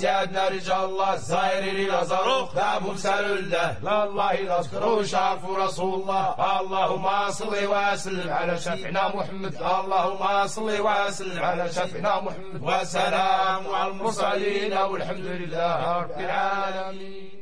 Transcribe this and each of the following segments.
سيادنا رجال الله الزائرين إلى زاروخ باب سال الله لا الله يذكروا شافوا رسول الله. اللهم صل وسلم على شفيعنا محمد. اللهم صل وسلم على شفيعنا محمد. وسلام على المرسلين والحمد لله رب العالمين.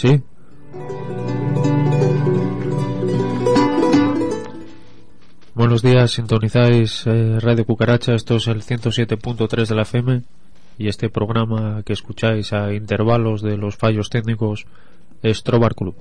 Sí. Buenos días, sintonizáis Radio Cucaracha, esto es el 107.3 de la FM y este programa que escucháis a intervalos de los fallos técnicos es Trobar Club.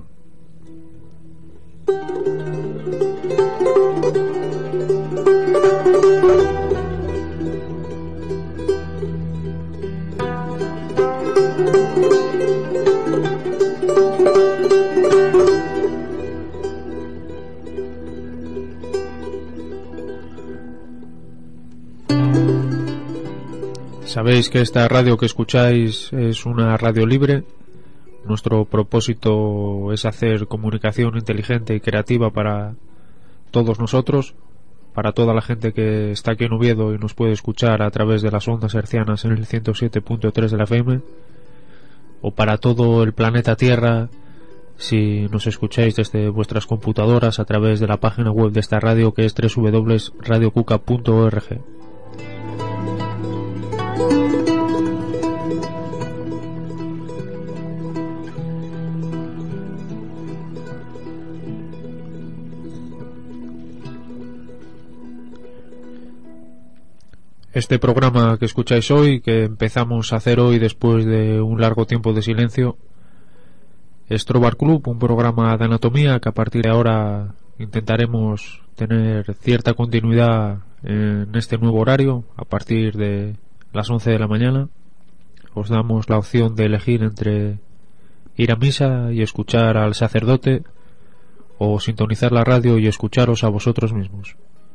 Sabéis que esta radio que escucháis es una radio libre. Nuestro propósito es hacer comunicación inteligente y creativa para todos nosotros, para toda la gente que está aquí en Oviedo y nos puede escuchar a través de las ondas hercianas en el 107.3 de la FM, o para todo el planeta Tierra si nos escucháis desde vuestras computadoras a través de la página web de esta radio, que es www.radiocuca.org. Este programa que escucháis hoy, que empezamos a hacer hoy después de un largo tiempo de silencio, es Trobar Club, un programa de anatomía que a partir de ahora intentaremos tener cierta continuidad en este nuevo horario a partir de las 11 de la mañana. Os damos la opción de elegir entre ir a misa y escuchar al sacerdote o sintonizar la radio y escucharos a vosotros mismos.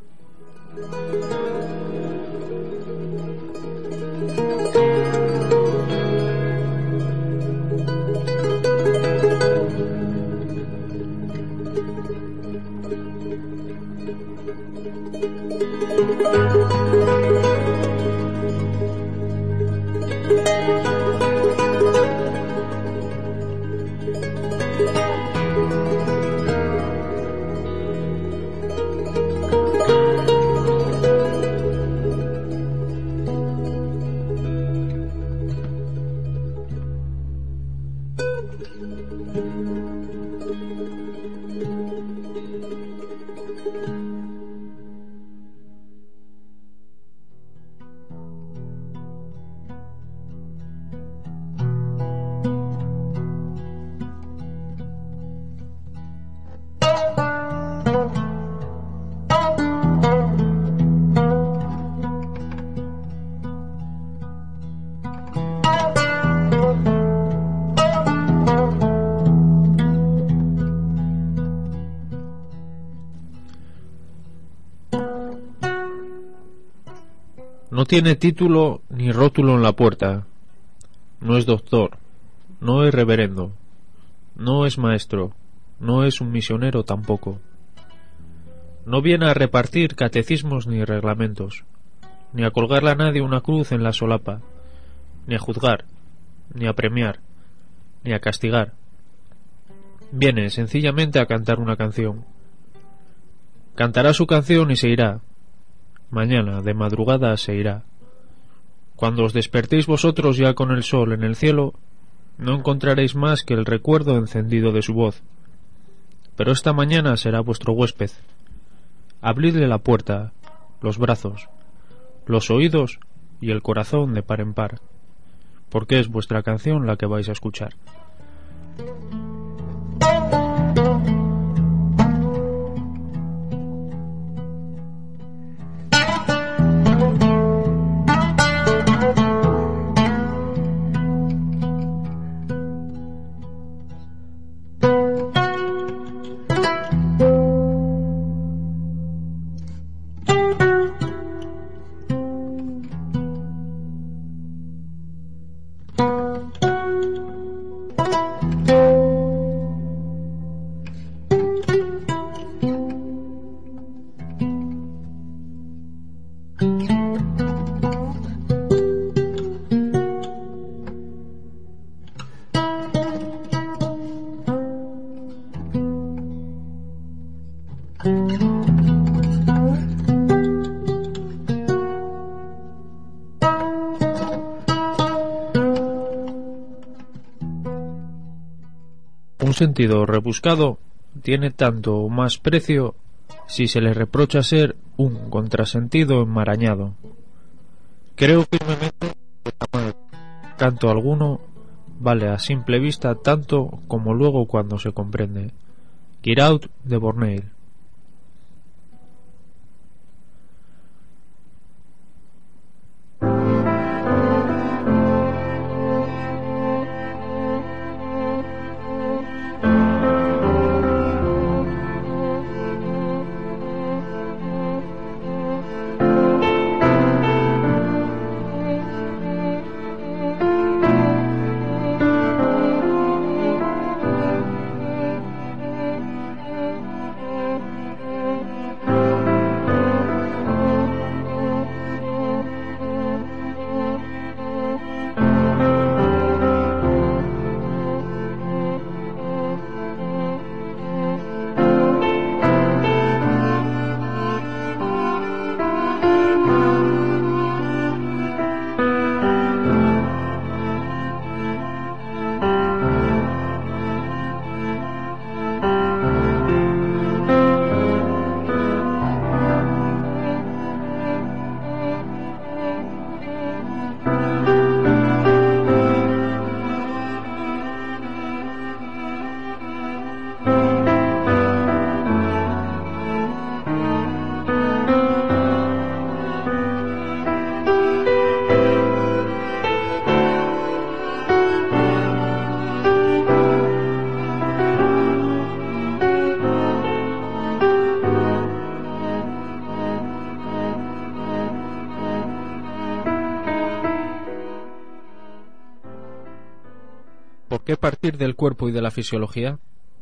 No tiene título ni rótulo en la puerta. No es doctor, no es reverendo, no es maestro, no es un misionero tampoco. No viene a repartir catecismos ni reglamentos, ni a colgarle a nadie una cruz en la solapa, ni a juzgar, ni a premiar, ni a castigar. Viene sencillamente a cantar una canción. Cantará su canción y se irá. Mañana, de madrugada, se irá. Cuando os despertéis vosotros ya con el sol en el cielo, no encontraréis más que el recuerdo encendido de su voz. Pero esta mañana será vuestro huésped. Abridle la puerta, los brazos, los oídos y el corazón de par en par, porque es vuestra canción la que vais a escuchar. Un sentido rebuscado tiene tanto más precio si se le reprocha ser un contrasentido enmarañado. Creo firmemente que jamás canto alguno vale a simple vista tanto como luego cuando se comprende. Giraud de Borneil. ¿Por qué partir del cuerpo y de la fisiología?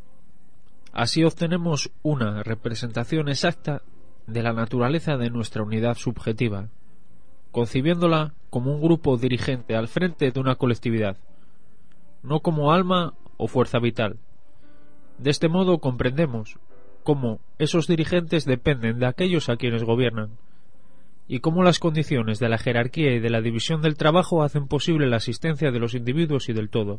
Así obtenemos una representación exacta de la naturaleza de nuestra unidad subjetiva, concibiéndola como un grupo dirigente al frente de una colectividad, no como alma o fuerza vital. De este modo comprendemos cómo esos dirigentes dependen de aquellos a quienes gobiernan, y cómo las condiciones de la jerarquía y de la división del trabajo hacen posible la existencia de los individuos y del todo.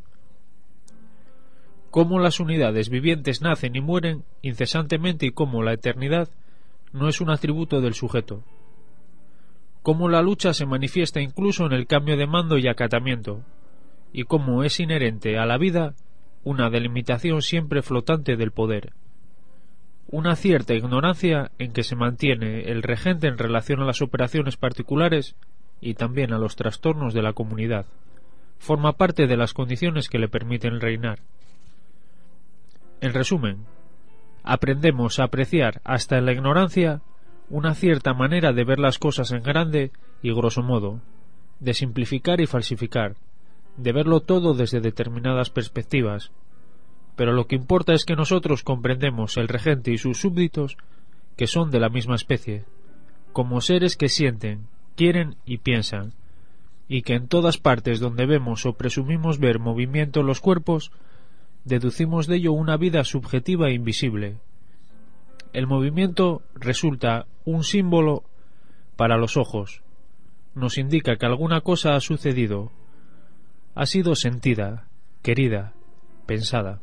Cómo las unidades vivientes nacen y mueren incesantemente y cómo la eternidad no es un atributo del sujeto. Cómo la lucha se manifiesta incluso en el cambio de mando y acatamiento, y cómo es inherente a la vida una delimitación siempre flotante del poder. Una cierta ignorancia en que se mantiene el regente en relación a las operaciones particulares y también a los trastornos de la comunidad, forma parte de las condiciones que le permiten reinar. En resumen, aprendemos a apreciar hasta en la ignorancia una cierta manera de ver las cosas en grande y grosso modo, de simplificar y falsificar, de verlo todo desde determinadas perspectivas, pero lo que importa es que nosotros comprendemos el regente y sus súbditos, que son de la misma especie, como seres que sienten, quieren y piensan, y que en todas partes donde vemos o presumimos ver movimiento en los cuerpos, deducimos de ello una vida subjetiva e invisible. El movimiento resulta un símbolo para los ojos, nos indica que alguna cosa ha sucedido, ha sido sentida, querida, pensada.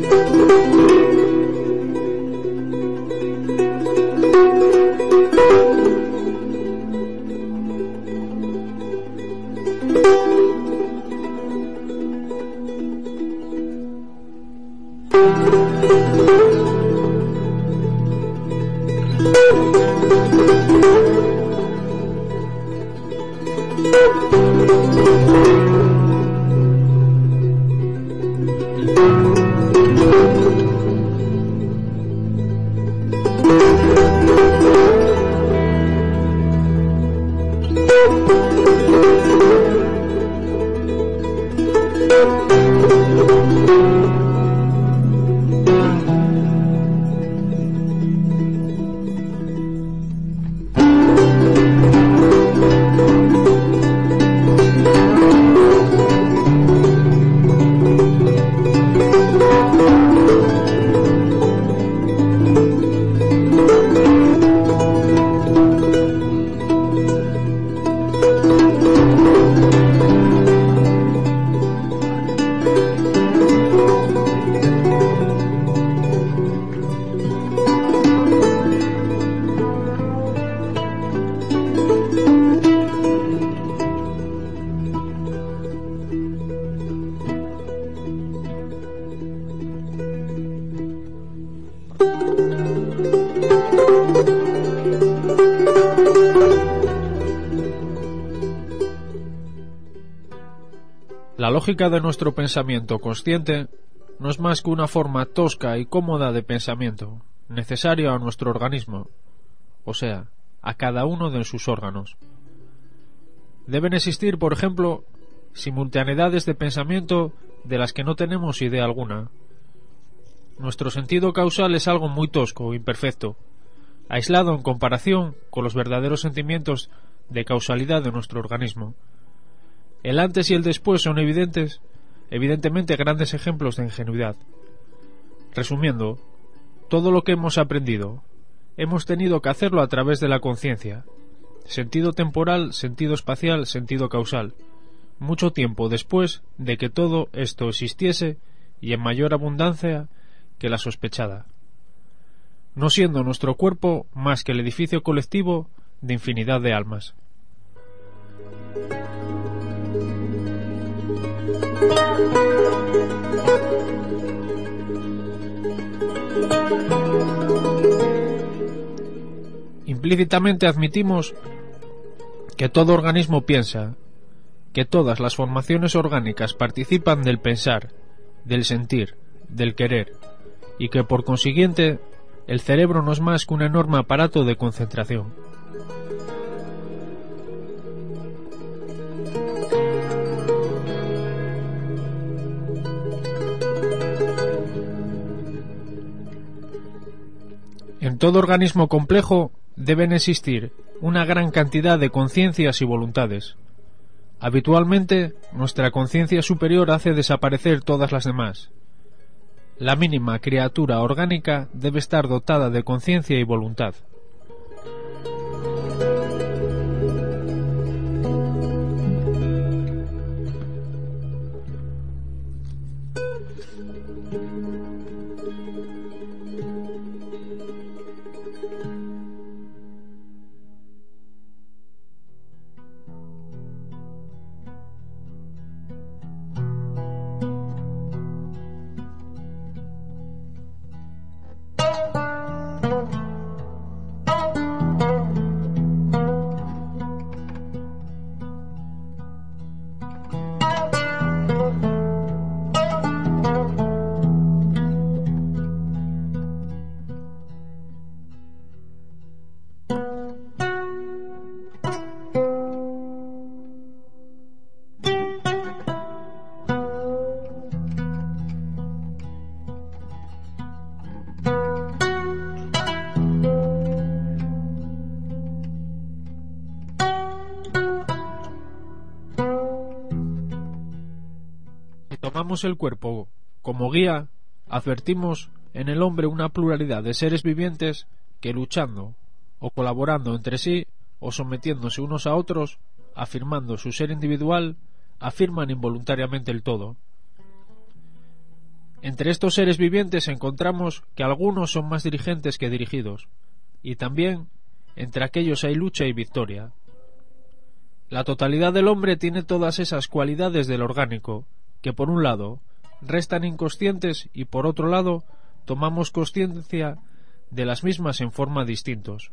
La lógica de nuestro pensamiento consciente no es más que una forma tosca y cómoda de pensamiento, necesaria a nuestro organismo, o sea, a cada uno de sus órganos. Deben existir, por ejemplo, simultaneidades de pensamiento de las que no tenemos idea alguna. Nuestro sentido causal es algo muy tosco, imperfecto, aislado en comparación con los verdaderos sentimientos de causalidad de nuestro organismo. El antes y el después son evidentemente grandes ejemplos de ingenuidad. Resumiendo, todo lo que hemos aprendido, hemos tenido que hacerlo a través de la conciencia, sentido temporal, sentido espacial, sentido causal, mucho tiempo después de que todo esto existiese y en mayor abundancia que la sospechada, no siendo nuestro cuerpo más que el edificio colectivo de infinidad de almas. Implícitamente admitimos que todo organismo piensa, que todas las formaciones orgánicas participan del pensar, del sentir, del querer, y que por consiguiente el cerebro no es más que un enorme aparato de concentración. En todo organismo complejo deben existir una gran cantidad de conciencias y voluntades. Habitualmente, nuestra conciencia superior hace desaparecer todas las demás. La mínima criatura orgánica debe estar dotada de conciencia y voluntad. Tomamos el cuerpo como guía, advertimos en el hombre una pluralidad de seres vivientes que luchando o colaborando entre sí o sometiéndose unos a otros, afirmando su ser individual, afirman involuntariamente el todo. Entre estos seres vivientes encontramos que algunos son más dirigentes que dirigidos, y también entre aquellos hay lucha y victoria. La totalidad del hombre tiene todas esas cualidades del orgánico, que por un lado restan inconscientes y por otro lado tomamos consciencia de las mismas en forma distintos.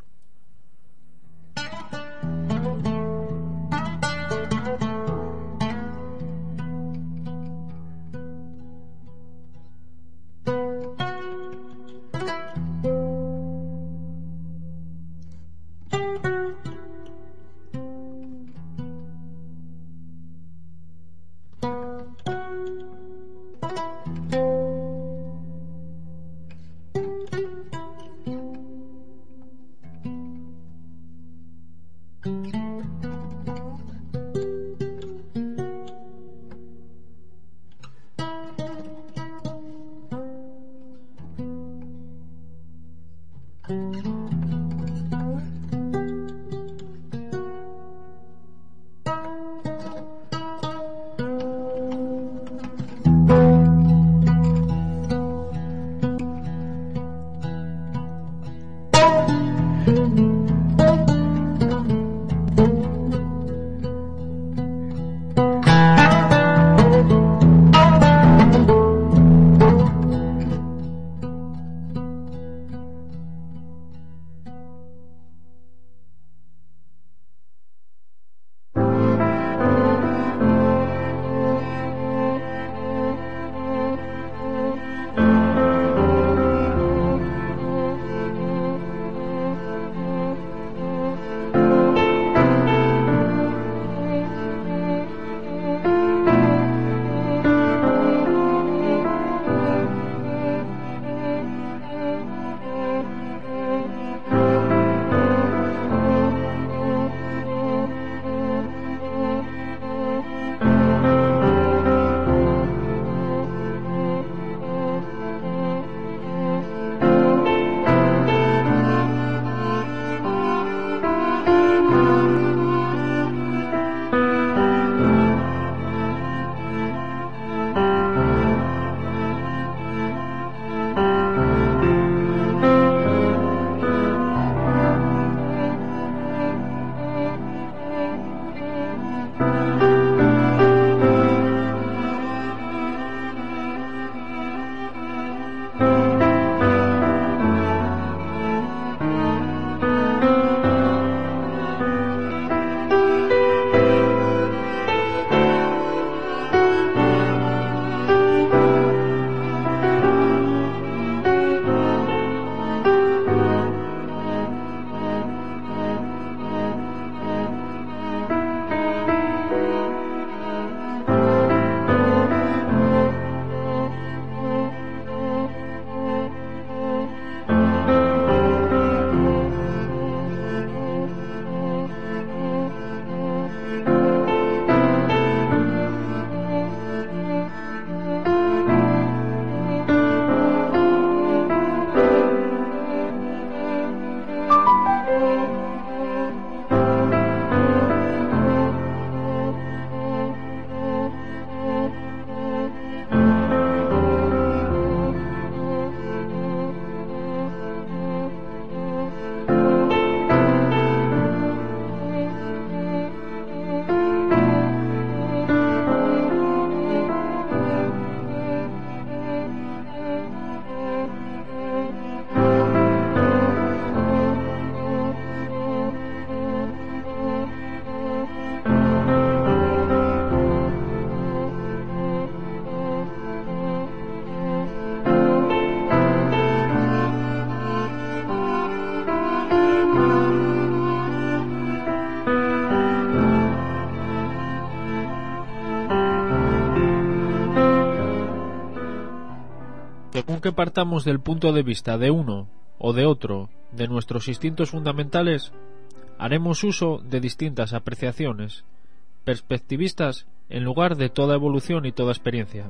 Según que partamos del punto de vista de uno o de otro de nuestros instintos fundamentales, haremos uso de distintas apreciaciones perspectivistas en lugar de toda evolución y toda experiencia.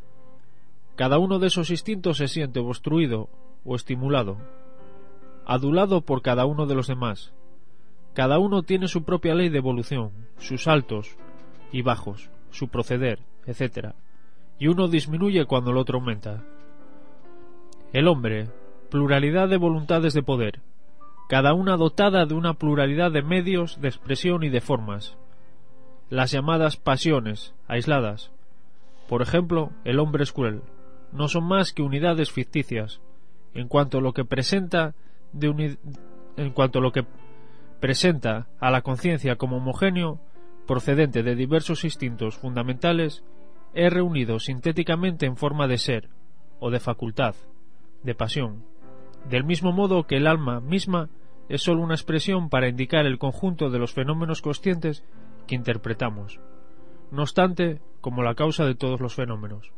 Cada uno de esos instintos se siente obstruido o estimulado, adulado por cada uno de los demás. Cada uno tiene su propia ley de evolución, sus altos y bajos, su proceder, etc. y uno disminuye cuando el otro aumenta. El hombre, pluralidad de voluntades de poder, cada una dotada de una pluralidad de medios de expresión y de formas. Las llamadas pasiones, aisladas. Por ejemplo, el hombre es cruel. No son más que unidades ficticias, en cuanto a lo que presenta a la conciencia como homogéneo, procedente de diversos instintos fundamentales, es reunido sintéticamente en forma de ser, o de facultad, de pasión, del mismo modo que el alma misma es sólo una expresión para indicar el conjunto de los fenómenos conscientes que interpretamos, no obstante, como la causa de todos los fenómenos.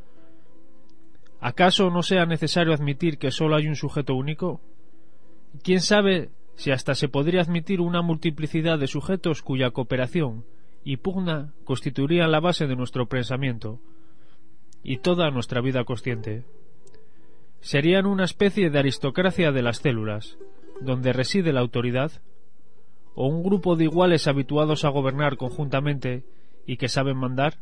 ¿Acaso no sea necesario admitir que sólo hay un sujeto único? ¿Quién sabe si hasta se podría admitir una multiplicidad de sujetos cuya cooperación y pugna constituirían la base de nuestro pensamiento y toda nuestra vida consciente? ¿Serían una especie de aristocracia de las células, donde reside la autoridad? ¿O un grupo de iguales habituados a gobernar conjuntamente y que saben mandar?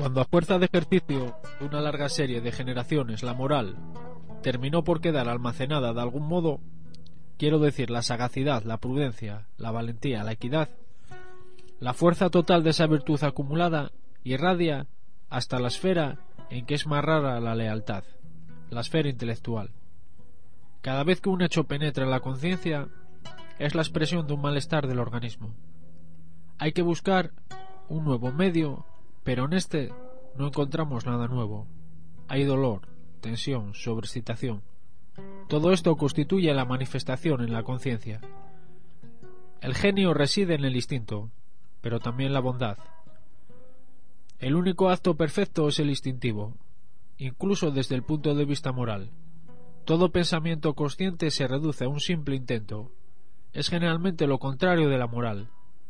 Cuando a fuerza de ejercicio de una larga serie de generaciones la moral terminó por quedar almacenada de algún modo, quiero decir la sagacidad, la prudencia, la valentía, la equidad, la fuerza total de esa virtud acumulada irradia hasta la esfera en que es más rara la lealtad, la esfera intelectual. Cada vez que un hecho penetra en la conciencia, es la expresión de un malestar del organismo. Hay que buscar un nuevo medio, pero en este no encontramos nada nuevo. Hay dolor, tensión, sobreexcitación. Todo esto constituye la manifestación en la conciencia. El genio reside en el instinto, pero también la bondad. El único acto perfecto es el instintivo, incluso desde el punto de vista moral. Todo pensamiento consciente se reduce a un simple intento. Es generalmente lo contrario de la moral.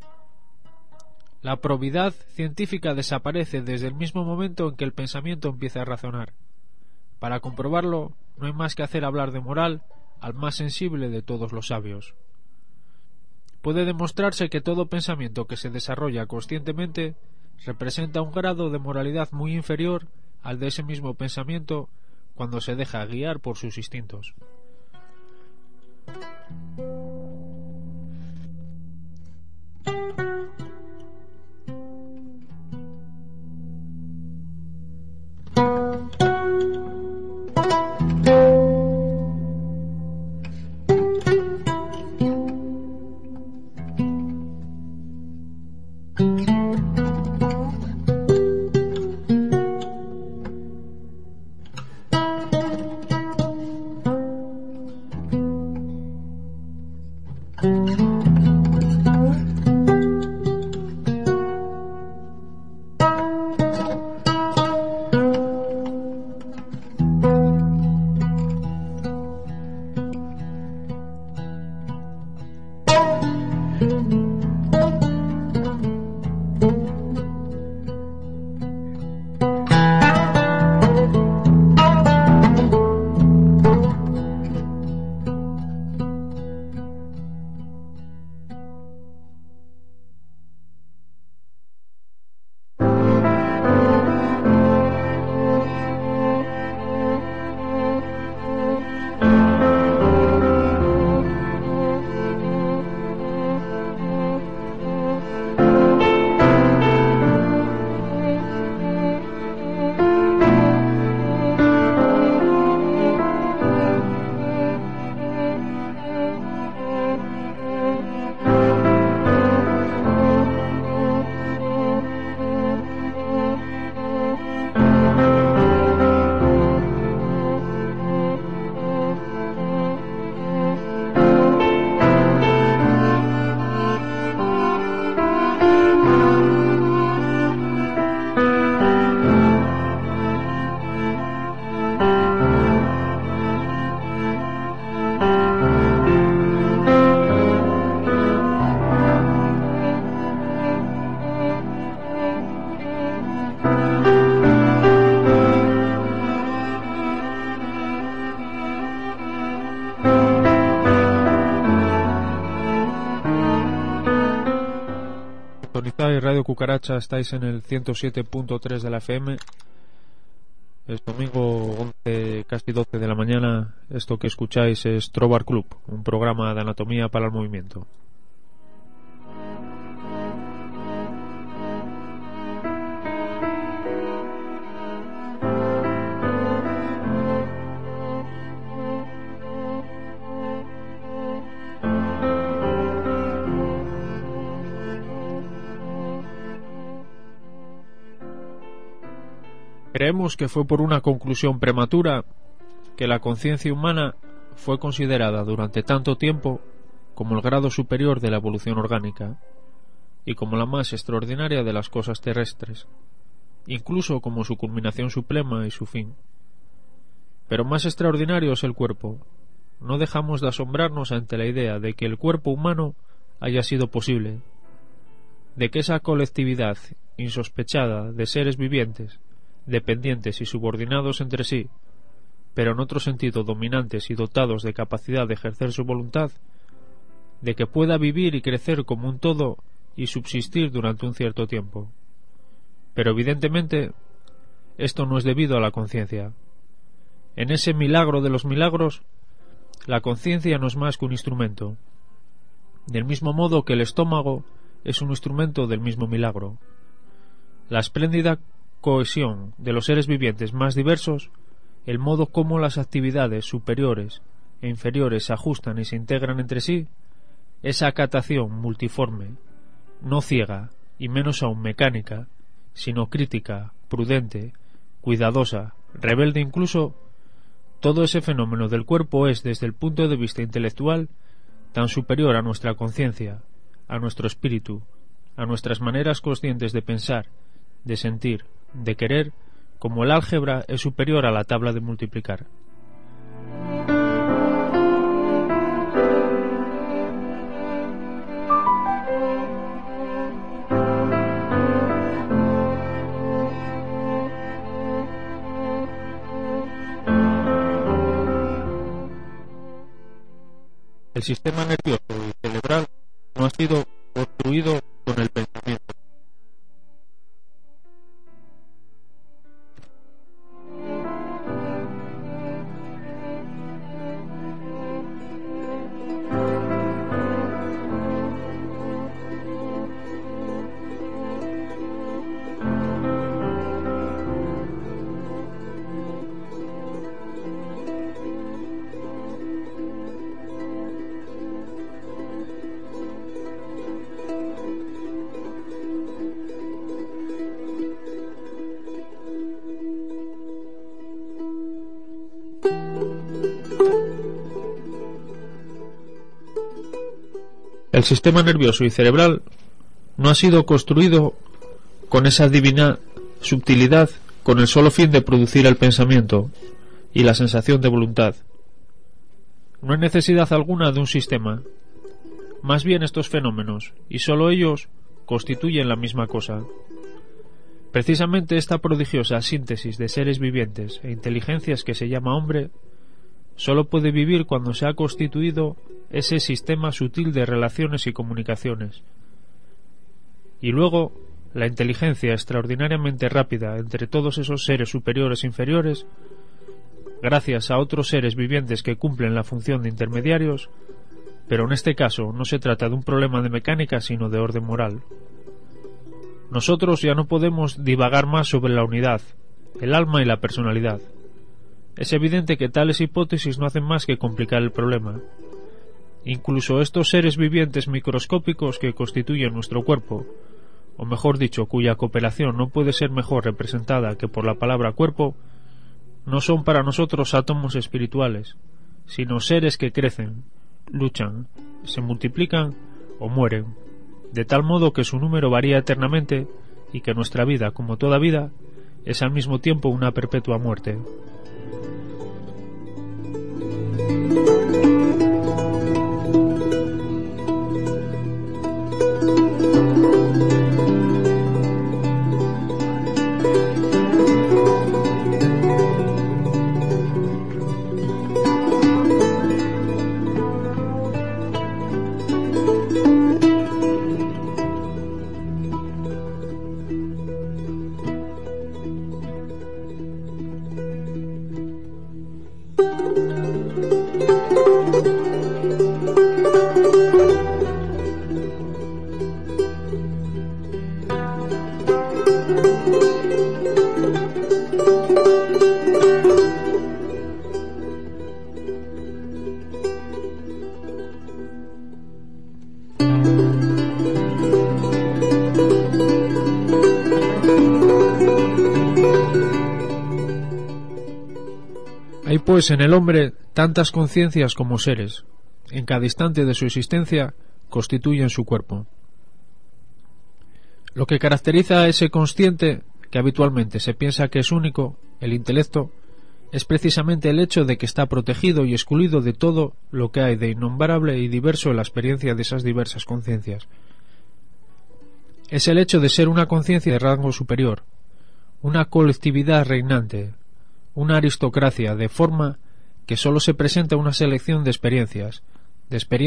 La probidad científica desaparece desde el mismo momento en que el pensamiento empieza a razonar. Para comprobarlo, no hay más que hacer hablar de moral al más sensible de todos los sabios. Puede demostrarse que todo pensamiento que se desarrolla conscientemente representa un grado de moralidad muy inferior al de ese mismo pensamiento cuando se deja guiar por sus instintos. Radio Cucaracha, estáis en el 107.3 de la FM. Es domingo 11, casi 12 de la mañana. Esto que escucháis es Trobar Club, un programa de anatomía para el movimiento. Creemos que fue por una conclusión prematura que la conciencia humana fue considerada durante tanto tiempo como el grado superior de la evolución orgánica y como la más extraordinaria de las cosas terrestres, incluso como su culminación suprema y su fin. Pero más extraordinario es el cuerpo. No dejamos de asombrarnos ante la idea de que el cuerpo humano haya sido posible, de que esa colectividad insospechada de seres vivientes, dependientes y subordinados entre sí, pero en otro sentido dominantes y dotados de capacidad de ejercer su voluntad, de que pueda vivir y crecer como un todo y subsistir durante un cierto tiempo. Pero evidentemente esto no es debido a la conciencia. En ese milagro de los milagros, la conciencia no es más que un instrumento, del mismo modo que el estómago es un instrumento del mismo milagro. La espléndida cohesión de los seres vivientes más diversos, el modo como las actividades superiores e inferiores se ajustan y se integran entre sí, esa acatación multiforme, no ciega y menos aún mecánica, sino crítica, prudente, cuidadosa, rebelde incluso, todo ese fenómeno del cuerpo es, desde el punto de vista intelectual, tan superior a nuestra conciencia, a nuestro espíritu, a nuestras maneras conscientes de pensar, de sentir, de querer, como el álgebra es superior a la tabla de multiplicar. El sistema nervioso y cerebral no ha sido construido con el pensamiento. El sistema nervioso y cerebral no ha sido construido con esa divina subtilidad con el solo fin de producir el pensamiento y la sensación de voluntad. No hay necesidad alguna de un sistema. Más bien estos fenómenos, y sólo ellos, constituyen la misma cosa. Precisamente esta prodigiosa síntesis de seres vivientes e inteligencias que se llama hombre, sólo puede vivir cuando se ha constituido ese sistema sutil de relaciones y comunicaciones. Y luego, la inteligencia extraordinariamente rápida entre todos esos seres superiores e inferiores, gracias a otros seres vivientes que cumplen la función de intermediarios, pero en este caso no se trata de un problema de mecánica sino de orden moral. Nosotros ya no podemos divagar más sobre la unidad, el alma y la personalidad. Es evidente que tales hipótesis no hacen más que complicar el problema. Incluso estos seres vivientes microscópicos que constituyen nuestro cuerpo, o mejor dicho, cuya cooperación no puede ser mejor representada que por la palabra cuerpo, no son para nosotros átomos espirituales, sino seres que crecen, luchan, se multiplican o mueren, de tal modo que su número varía eternamente y que nuestra vida, como toda vida, es al mismo tiempo una perpetua muerte. Hay pues en el hombre tantas conciencias como seres, en cada instante de su existencia constituyen su cuerpo. Lo que caracteriza a ese consciente, que habitualmente se piensa que es único, el intelecto, es precisamente el hecho de que está protegido y excluido de todo lo que hay de innombrable y diverso en la experiencia de esas diversas conciencias. Es el hecho de ser una conciencia de rango superior, una colectividad reinante, una aristocracia, de forma que sólo se presenta una selección de experiencias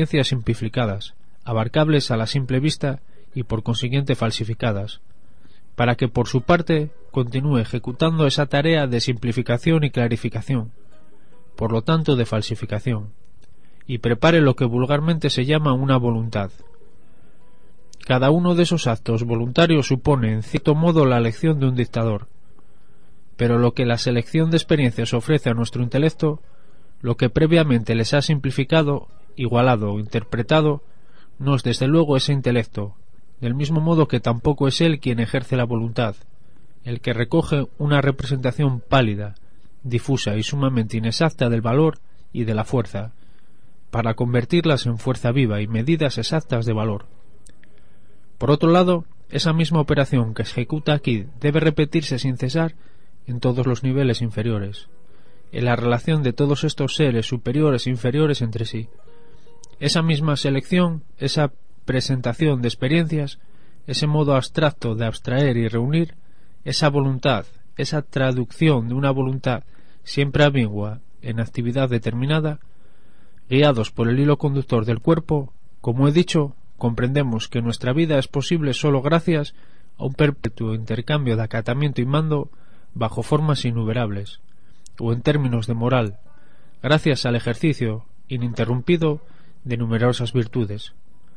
simplificadas, abarcables a la simple vista y por consiguiente falsificadas, para que por su parte continúe ejecutando esa tarea de simplificación y clarificación, por lo tanto de falsificación, y prepare lo que vulgarmente se llama una voluntad. Cada uno de esos actos voluntarios supone, en cierto modo, la elección de un dictador, pero lo que la selección de experiencias ofrece a nuestro intelecto, lo que previamente les ha simplificado, igualado o interpretado, no es desde luego ese intelecto, del mismo modo que tampoco es él quien ejerce la voluntad, el que recoge una representación pálida, difusa y sumamente inexacta del valor y de la fuerza, para convertirlas en fuerza viva y medidas exactas de valor. Por otro lado, esa misma operación que se ejecuta aquí debe repetirse sin cesar en todos los niveles inferiores, en la relación de todos estos seres superiores e inferiores entre sí. Esa misma selección, esa presentación de experiencias, ese modo abstracto de abstraer y reunir, esa voluntad, esa traducción de una voluntad siempre ambigua en actividad determinada, guiados por el hilo conductor del cuerpo, como he dicho, comprendemos que nuestra vida es posible sólo gracias a un perpetuo intercambio de acatamiento y mando bajo formas innumerables, o en términos de moral, gracias al ejercicio ininterrumpido de numerosas virtudes.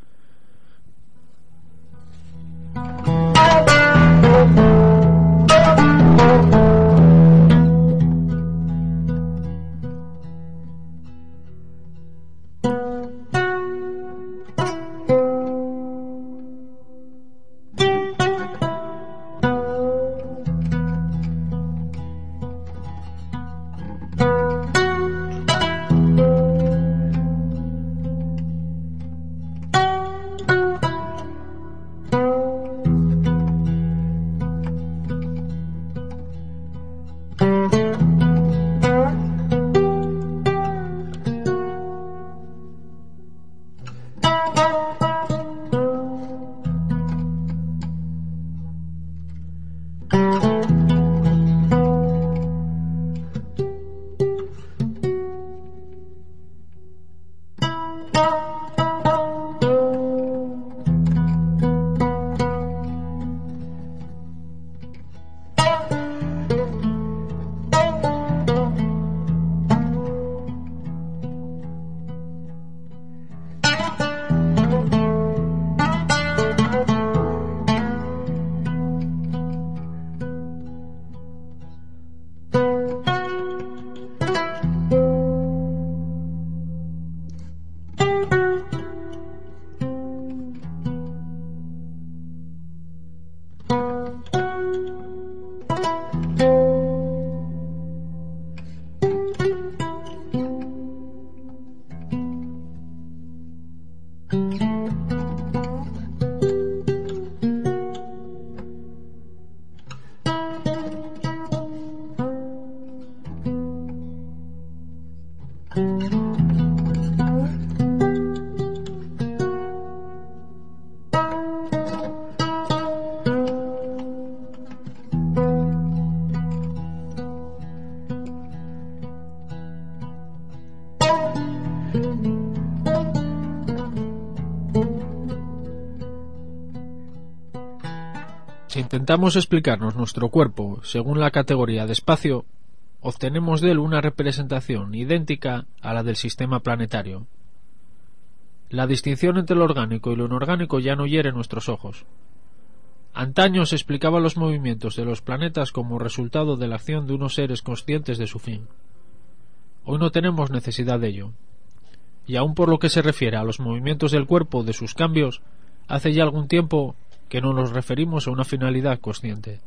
Si intentamos explicarnos nuestro cuerpo según la categoría de espacio, obtenemos de él una representación idéntica a la del sistema planetario. La distinción entre lo orgánico y lo inorgánico ya no hiere nuestros ojos. Antaño se explicaban los movimientos de los planetas como resultado de la acción de unos seres conscientes de su fin. Hoy no tenemos necesidad de ello. Y aun por lo que se refiere a los movimientos del cuerpo, de sus cambios, hace ya algún tiempo que no nos referimos a una finalidad consciente.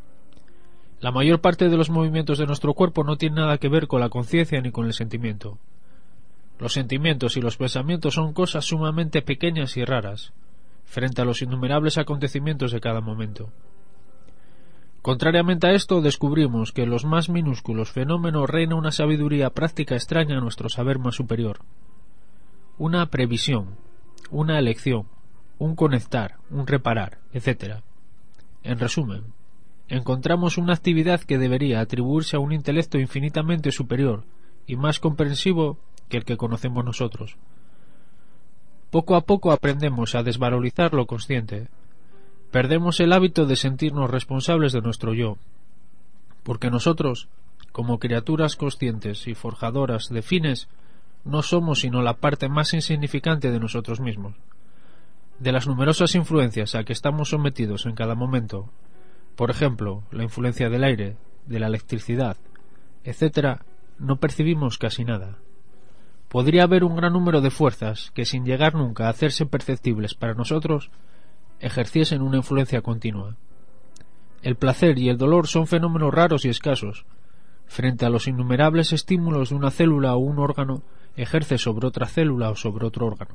La mayor parte de los movimientos de nuestro cuerpo no tiene nada que ver con la conciencia ni con el sentimiento. Los sentimientos y los pensamientos son cosas sumamente pequeñas y raras, frente a los innumerables acontecimientos de cada momento. Contrariamente a esto, descubrimos que en los más minúsculos fenómenos reina una sabiduría práctica extraña a nuestro saber más superior. Una previsión, una elección, un conectar, un reparar, etc. En resumen, encontramos una actividad que debería atribuirse a un intelecto infinitamente superior y más comprensivo que el que conocemos nosotros. Poco a poco aprendemos a desvalorizar lo consciente, Perdemos el hábito de sentirnos responsables de nuestro yo, porque nosotros, como criaturas conscientes y forjadoras de fines, no somos sino la parte más insignificante de nosotros mismos. De las numerosas influencias a que estamos sometidos en cada momento, por ejemplo, la influencia del aire, de la electricidad, etc., no percibimos casi nada. Podría haber un gran número de fuerzas que, sin llegar nunca a hacerse perceptibles para nosotros, ejerciesen una influencia continua. El placer y el dolor son fenómenos raros y escasos. Frente a los innumerables estímulos de una célula o un órgano, ejerce sobre otra célula o sobre otro órgano.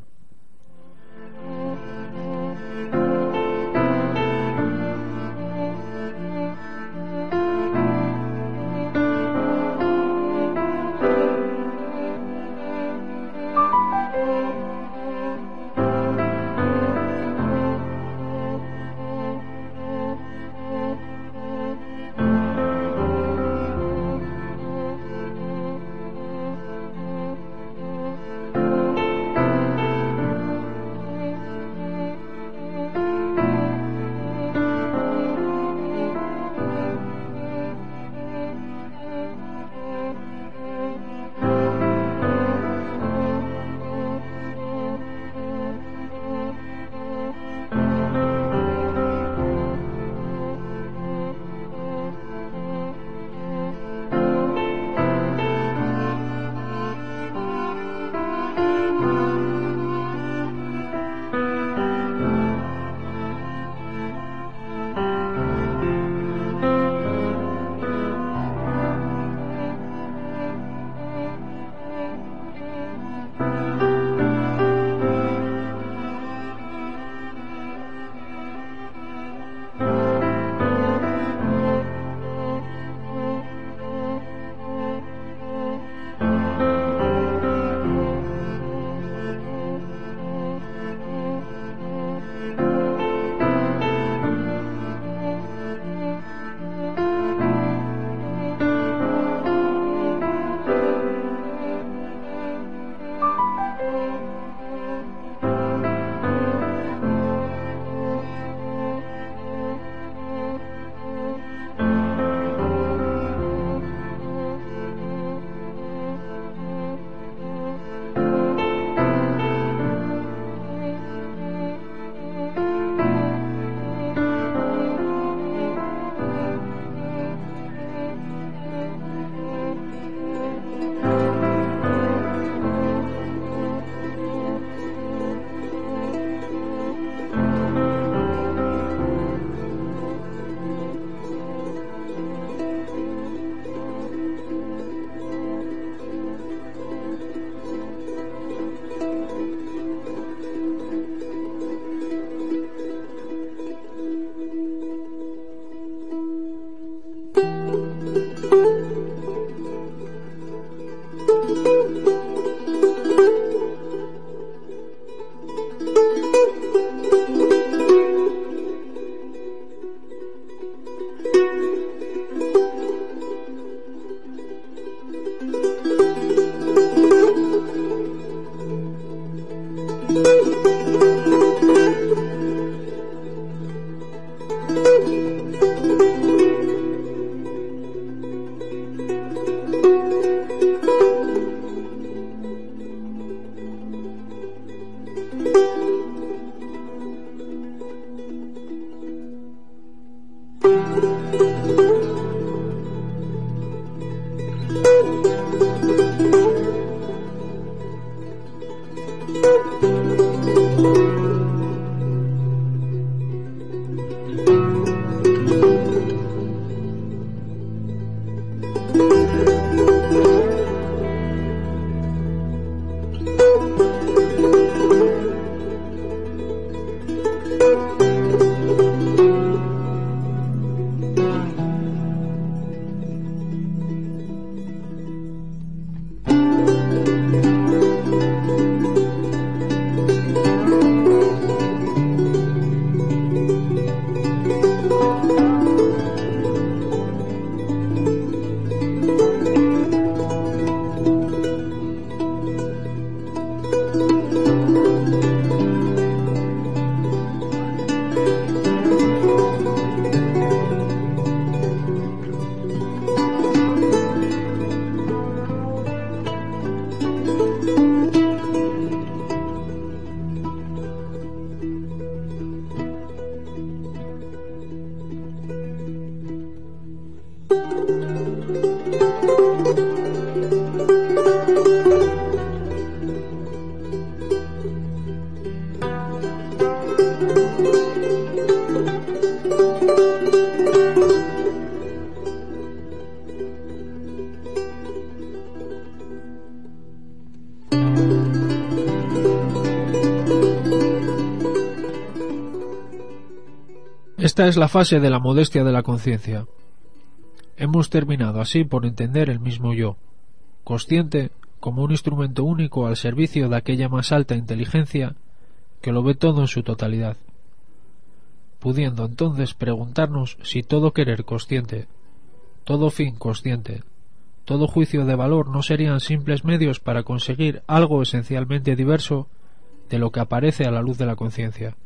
Esta es la fase de la modestia de la conciencia. Hemos terminado así por entender el mismo yo, consciente como un instrumento único al servicio de aquella más alta inteligencia que lo ve todo en su totalidad, pudiendo entonces preguntarnos si todo querer consciente, todo fin consciente, todo juicio de valor no serían simples medios para conseguir algo esencialmente diverso de lo que aparece a la luz de la conciencia.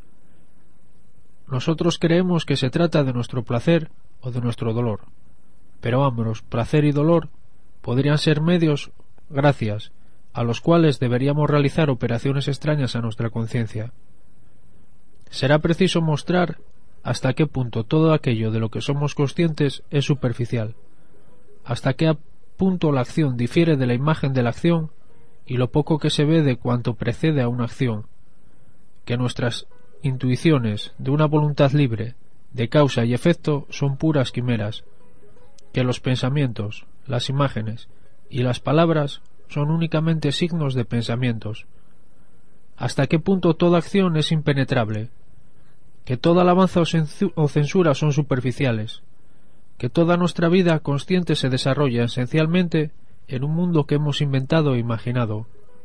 Nosotros creemos que se trata de nuestro placer o de nuestro dolor, pero ambos, placer y dolor, podrían ser medios gracias a los cuales deberíamos realizar operaciones extrañas a nuestra conciencia. Será preciso mostrar hasta qué punto todo aquello de lo que somos conscientes es superficial, hasta qué punto la acción difiere de la imagen de la acción y lo poco que se ve de cuanto precede a una acción, que nuestras intuiciones de una voluntad libre, de causa y efecto, son puras quimeras, que los pensamientos, las imágenes y las palabras son únicamente signos de pensamientos, hasta qué punto toda acción es impenetrable, que toda alabanza o censura son superficiales, que toda nuestra vida consciente se desarrolla esencialmente en un mundo que hemos inventado e imaginado,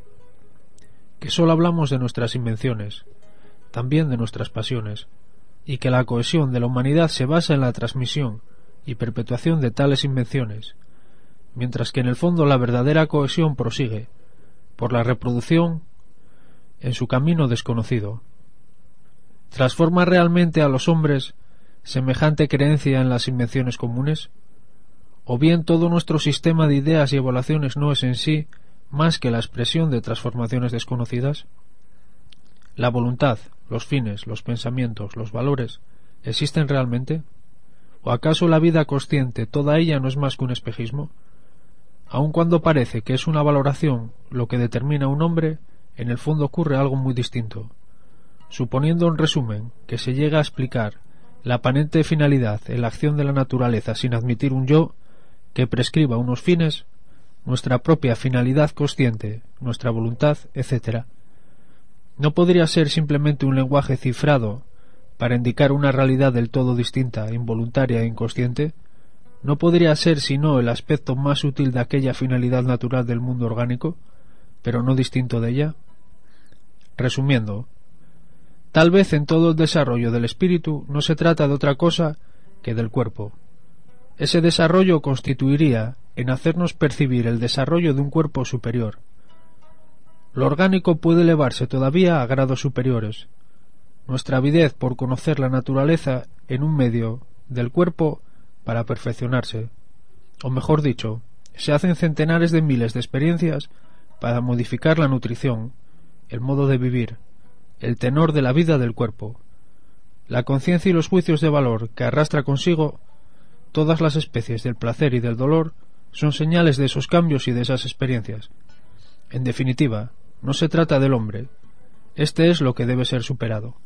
que sólo hablamos de nuestras invenciones, también de nuestras pasiones, y que la cohesión de la humanidad se basa en la transmisión y perpetuación de tales invenciones, mientras que en el fondo la verdadera cohesión prosigue, por la reproducción, en su camino desconocido. ¿Transforma realmente a los hombres semejante creencia en las invenciones comunes? ¿O bien todo nuestro sistema de ideas y evaluaciones no es en sí más que la expresión de transformaciones desconocidas? ¿La voluntad, los fines, los pensamientos, los valores, existen realmente? ¿O acaso la vida consciente, toda ella, no es más que un espejismo? Aun cuando parece que es una valoración lo que determina a un hombre, en el fondo ocurre algo muy distinto. Suponiendo en resumen que se llega a explicar la aparente finalidad en la acción de la naturaleza sin admitir un yo que prescriba unos fines, nuestra propia finalidad consciente, nuestra voluntad, etc., ¿no podría ser simplemente un lenguaje cifrado para indicar una realidad del todo distinta, involuntaria e inconsciente? ¿No podría ser sino el aspecto más útil de aquella finalidad natural del mundo orgánico, pero no distinto de ella? Resumiendo, tal vez en todo el desarrollo del espíritu no se trata de otra cosa que del cuerpo. Ese desarrollo constituiría en hacernos percibir el desarrollo de un cuerpo superior. Lo orgánico puede elevarse todavía a grados superiores. Nuestra avidez por conocer la naturaleza en un medio del cuerpo para perfeccionarse, o mejor dicho, se hacen centenares de miles de experiencias para modificar la nutrición, el modo de vivir, el tenor de la vida del cuerpo. La conciencia y los juicios de valor que arrastra consigo todas las especies del placer y del dolor son señales de esos cambios y de esas experiencias. En definitiva, no se trata del hombre. Este es lo que debe ser superado.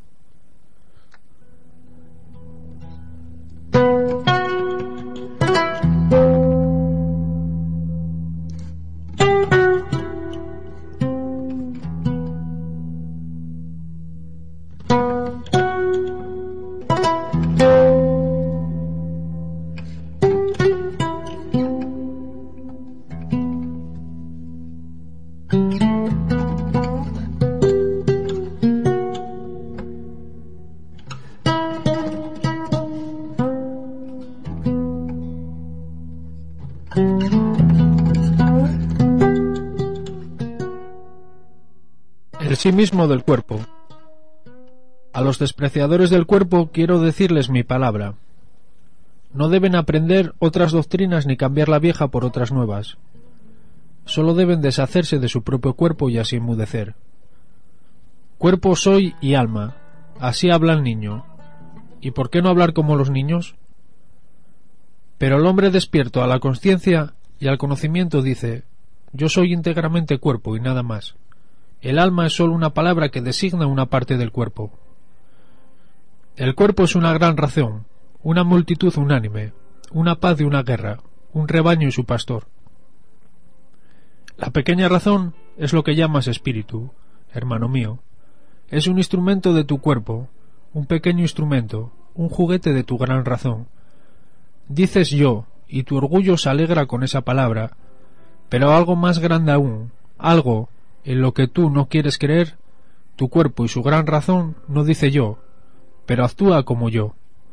El sí mismo del cuerpo. A los despreciadores del cuerpo quiero decirles mi palabra. No deben aprender otras doctrinas ni cambiar la vieja por otras nuevas. Solo deben deshacerse de su propio cuerpo y así enmudecer. Cuerpo soy y alma, así habla el niño. ¿Y por qué no hablar como los niños? Pero el hombre despierto a la conciencia y al conocimiento dice: yo soy íntegramente cuerpo y nada más. El alma es sólo una palabra que designa una parte del cuerpo. El cuerpo es una gran razón, una multitud unánime, una paz y una guerra, un rebaño y su pastor. La pequeña razón es lo que llamas espíritu, hermano mío. Es un instrumento de tu cuerpo, un pequeño instrumento, un juguete de tu gran razón. Dices yo, y tu orgullo se alegra con esa palabra, pero algo más grande aún, algo en lo que tú no quieres creer, tu cuerpo y su gran razón no dice yo, pero actúa como yo.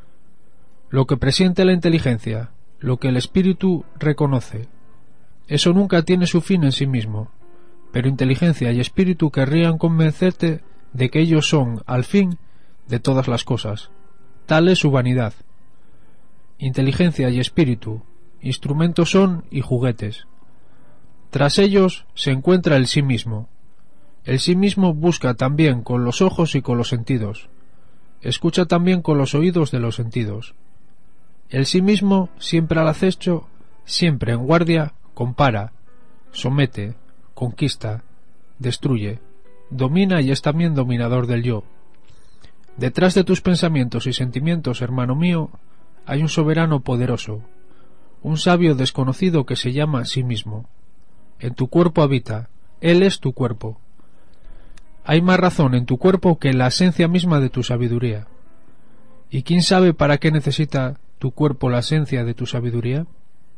Lo que presiente la inteligencia, lo que el espíritu reconoce, eso nunca tiene su fin en sí mismo, pero inteligencia y espíritu querrían convencerte de que ellos son, al fin, de todas las cosas. Tal es su vanidad. Inteligencia y espíritu, instrumentos son y juguetes. Tras ellos se encuentra el sí mismo. El sí mismo busca también con los ojos y con los sentidos. Escucha también con los oídos de los sentidos. El sí mismo, siempre al acecho, siempre en guardia, compara, somete, conquista, destruye, domina y es también dominador del yo. Detrás de tus pensamientos y sentimientos, hermano mío, hay un soberano poderoso, un sabio desconocido que se llama sí mismo. En tu cuerpo habita, él es tu cuerpo. Hay más razón en tu cuerpo que en la esencia misma de tu sabiduría. ¿Y quién sabe para qué necesita tu cuerpo la esencia de tu sabiduría?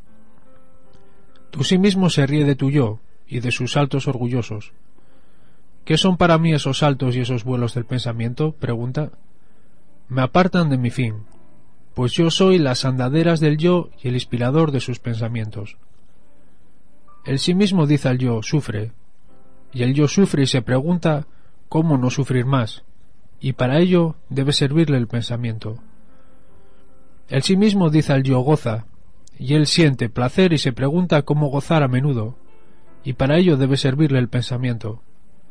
Tu sí mismo se ríe de tu yo y de sus saltos orgullosos. ¿Qué son para mí esos saltos y esos vuelos del pensamiento? Pregunta. Me apartan de mi fin, pues yo soy las andaderas del yo y el inspirador de sus pensamientos. El sí mismo dice al yo, sufre, y el yo sufre y se pregunta cómo no sufrir más, y para ello debe servirle el pensamiento. El sí mismo dice al yo, goza, y él siente placer y se pregunta cómo gozar a menudo, y para ello debe servirle el pensamiento.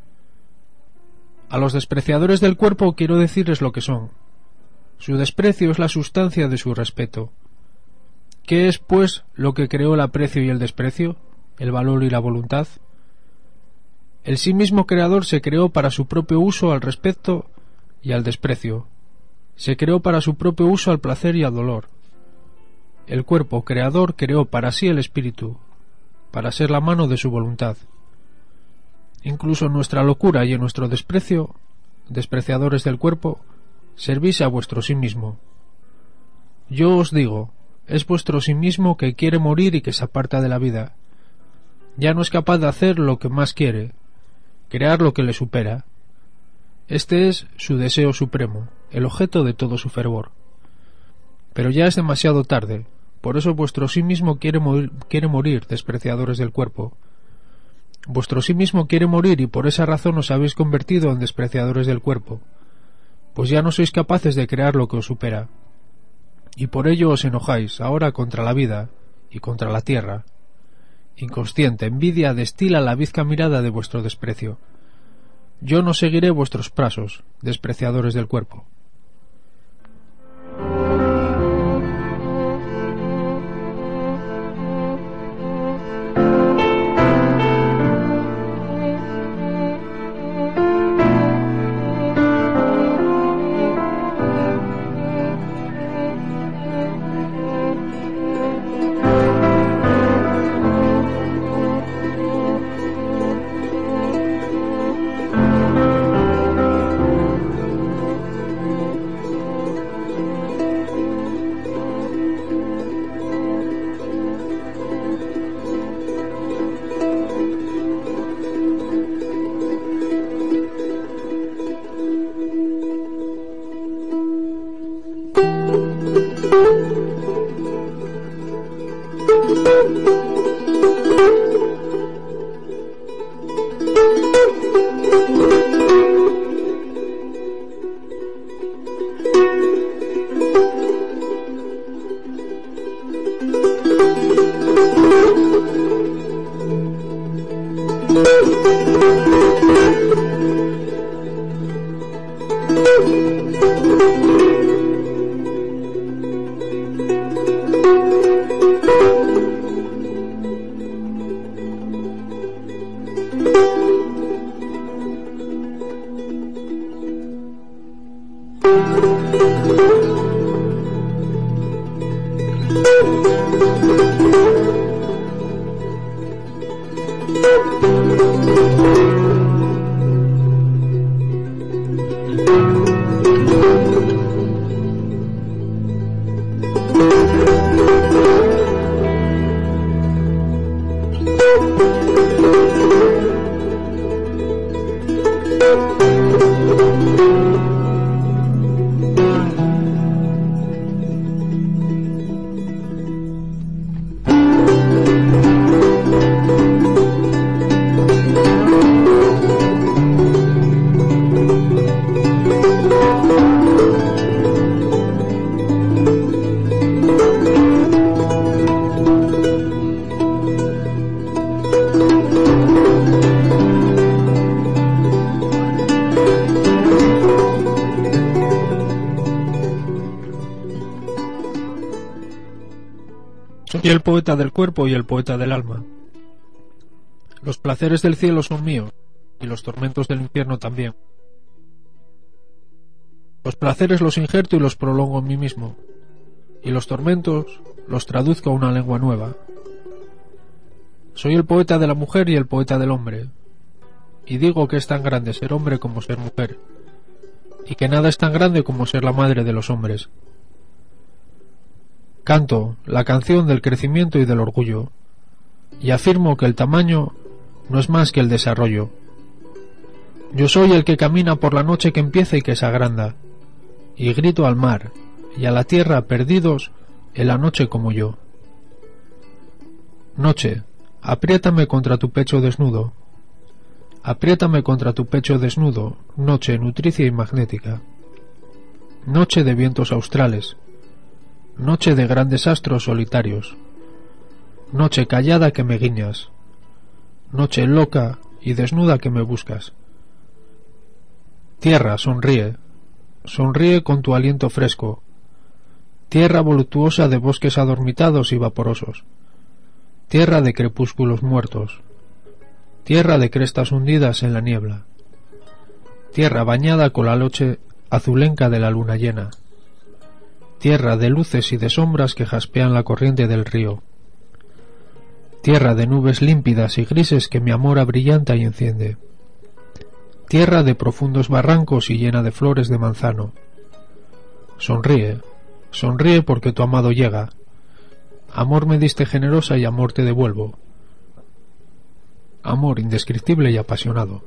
A los despreciadores del cuerpo quiero decirles lo que son. Su desprecio es la sustancia de su respeto. ¿Qué es, pues, lo que creó el aprecio y el desprecio, el valor y la voluntad? El sí mismo creador se creó para su propio uso al respeto y al desprecio. Se creó para su propio uso al placer y al dolor. El cuerpo creador creó para sí el espíritu, para ser la mano de su voluntad. Incluso en nuestra locura y en nuestro desprecio, despreciadores del cuerpo, servís a vuestro sí mismo. Yo os digo, es vuestro sí mismo que quiere morir y que se aparta de la vida. Ya no es capaz de hacer lo que más quiere, crear lo que le supera. Este es su deseo supremo, el objeto de todo su fervor. Pero ya es demasiado tarde, por eso vuestro sí mismo quiere morir, despreciadores del cuerpo. Vuestro sí mismo quiere morir y por esa razón os habéis convertido en despreciadores del cuerpo, pues ya no sois capaces de crear lo que os supera. Y por ello os enojáis ahora contra la vida y contra la tierra. Inconsciente envidia destila la bizca mirada de vuestro desprecio. Yo no seguiré vuestros pasos, despreciadores del cuerpo. Soy el poeta del cuerpo y el poeta del alma. Los placeres del cielo son míos, y los tormentos del infierno también. Los placeres los injerto y los prolongo en mí mismo, y los tormentos los traduzco a una lengua nueva. Soy el poeta de la mujer y el poeta del hombre, y digo que es tan grande ser hombre como ser mujer, y que nada es tan grande como ser la madre de los hombres. Canto la canción del crecimiento y del orgullo, y afirmo que el tamaño no es más que el desarrollo. Yo soy el que camina por la noche que empieza y que se agranda, y grito al mar y a la tierra perdidos en la noche como yo. Noche, apriétame contra tu pecho desnudo. Apriétame contra tu pecho desnudo, noche nutricia y magnética. Noche de vientos australes. Noche de grandes astros solitarios. Noche callada que me guiñas. Noche loca y desnuda que me buscas. Tierra, sonríe. Sonríe con tu aliento fresco. Tierra voluptuosa de bosques adormitados y vaporosos. Tierra de crepúsculos muertos. Tierra de crestas hundidas en la niebla. Tierra bañada con la noche azulenca de la luna llena. Tierra de luces y de sombras que jaspean la corriente del río. Tierra de nubes límpidas y grises que mi amor abrillanta y enciende. Tierra de profundos barrancos y llena de flores de manzano. Sonríe, sonríe porque tu amado llega. Amor me diste generosa y amor te devuelvo. Amor indescriptible y apasionado.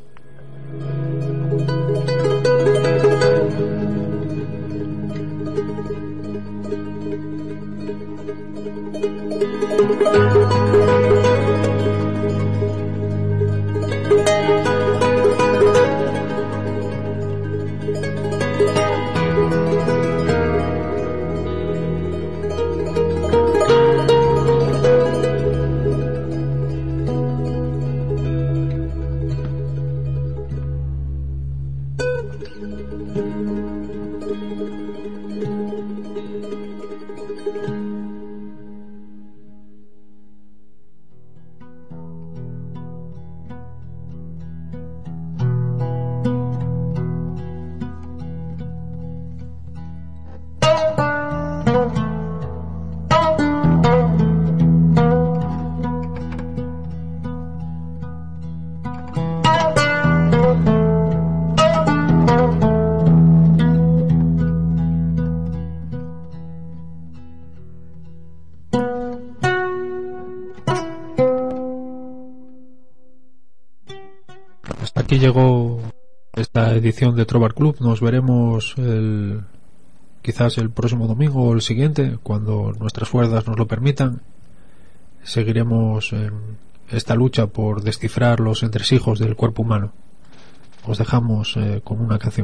Hasta aquí llegó esta edición de Trobar Club. Nos veremos quizás el próximo domingo o el siguiente, cuando nuestras fuerzas nos lo permitan. Seguiremos en esta lucha por descifrar los entresijos del cuerpo humano. Os dejamos con una canción.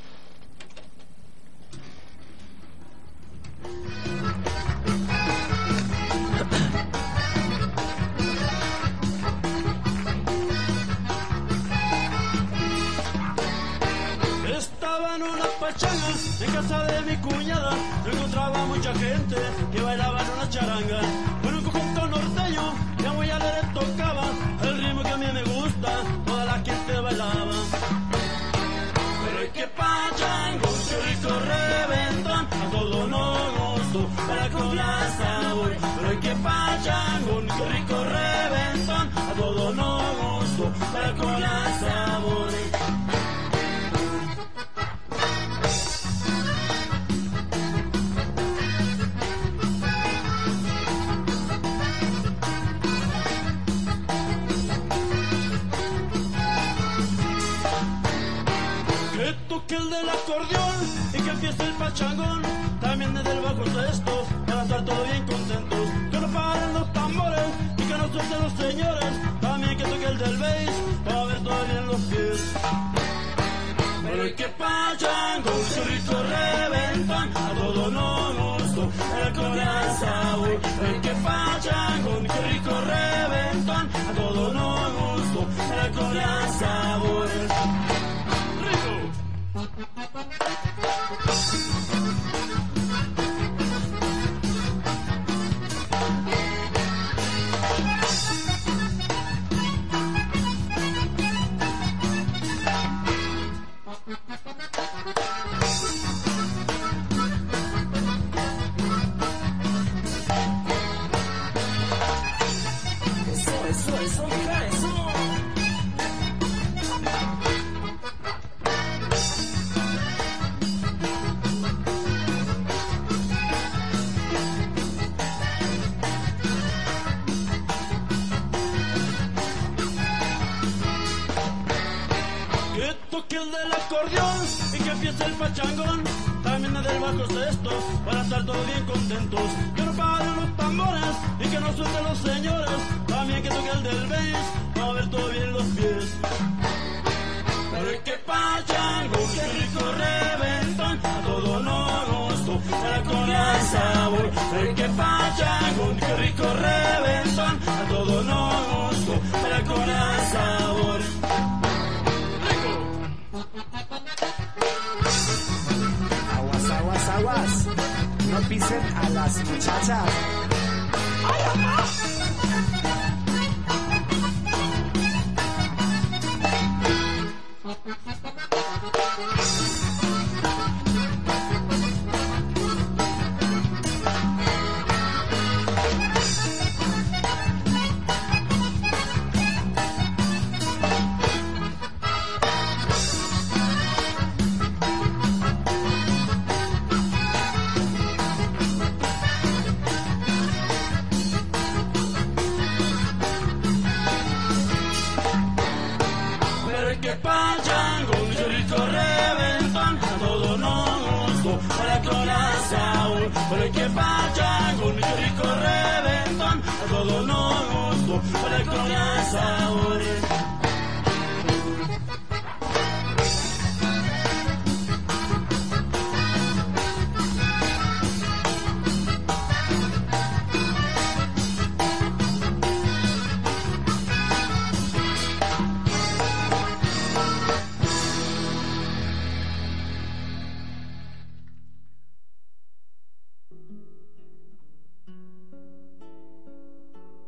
En casa de mi cuñada se encontraba mucha gente que bailaba en una charanga con un conjunto norteño que a muy alegre tocaba el ritmo que a mí me gusta, toda la gente bailaba. Pero hay que pachango, qué rico reventón, a todo no gusto, para con la sabor. Pero hay que pachango, qué rico reventón, a todo no gusto, para con la sabor. Que el del acordeón y que empiece el pachangón, también desde el bajo sexto, para estar todos bien contentos. Que no paren los tambores y que no suelten los señores, también que toque el del bass, para ver todavía en los pies. Pero hay que pachangón, que rico reventón, a todo no gusto, era con gran sabor. Pero hay que pachangón, que rico reventón, a todo no gusto, era con gran sabor. empiece el pachangón, también desde el bajo sexto, para estar todos bien contentos. Que no paren los tambores y que no suelten los señores, también que toque el del bass, para ver todo bien los pies. Pero es que pachangón, qué rico reventón, a todo nos gustó, para con el sabor. Pero es que pachangón, qué rico reventón, a todo nos gustó, para con el sabor. Aguas, aguas, aguas. No pisen a las muchachas. ¡Ay, mamá! Que pachangón, qué rico reventón, a todo nos gustó, para con el sabor. Pero que pachangón, qué rico reventón, a todo nos gustó, para con el sabor.